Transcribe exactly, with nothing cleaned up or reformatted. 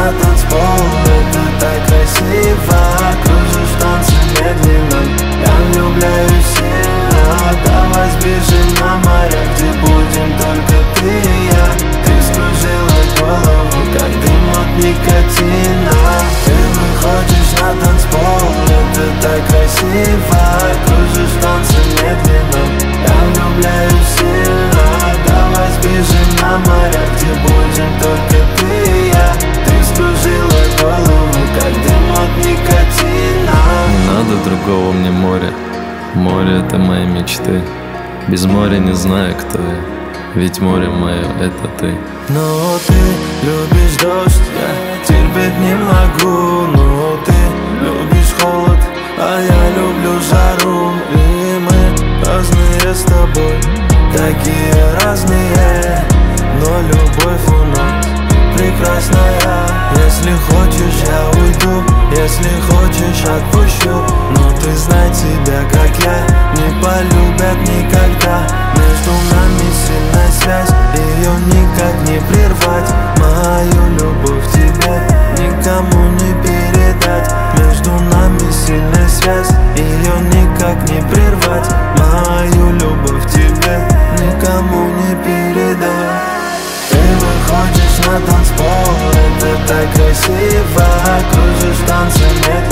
на танцпол, это так красиво. Кружишь танцы медленно, я влюбляюсь сильно. Давай сбежим на море, где будем только ты и я. Ты скружила голову, как дым от никотина. Ты выходишь на танцпол, это так красиво. Кружишь танцы медленно, я влюбляюсь сильно. Давай сбежим на море, где будем только ты и я. Ты скружила голову, как дым от никотина. Не надо другого мне моря, море — это мои мечты. Без моря не знаю, кто я, ведь море мое — это ты. Но ты любишь дождь, я терпеть не могу. Но ты любишь холод, а я люблю жару. И мы разные с тобой, такие разные, но любовь у нас прекрасная. Если хочешь, я уйду, если хочешь, отпущу. Но ты знай, тебя, как я, не полюбят никогда. Между нами сильная связь, ее никак не прервать. Мою любовь тебе никому не передать. Между нами сильная связь, ее никак не прервать. Мою любовь тебе никому не передать. Ты выходишь на танцпол, это так красиво. Кружишь танцы медленно,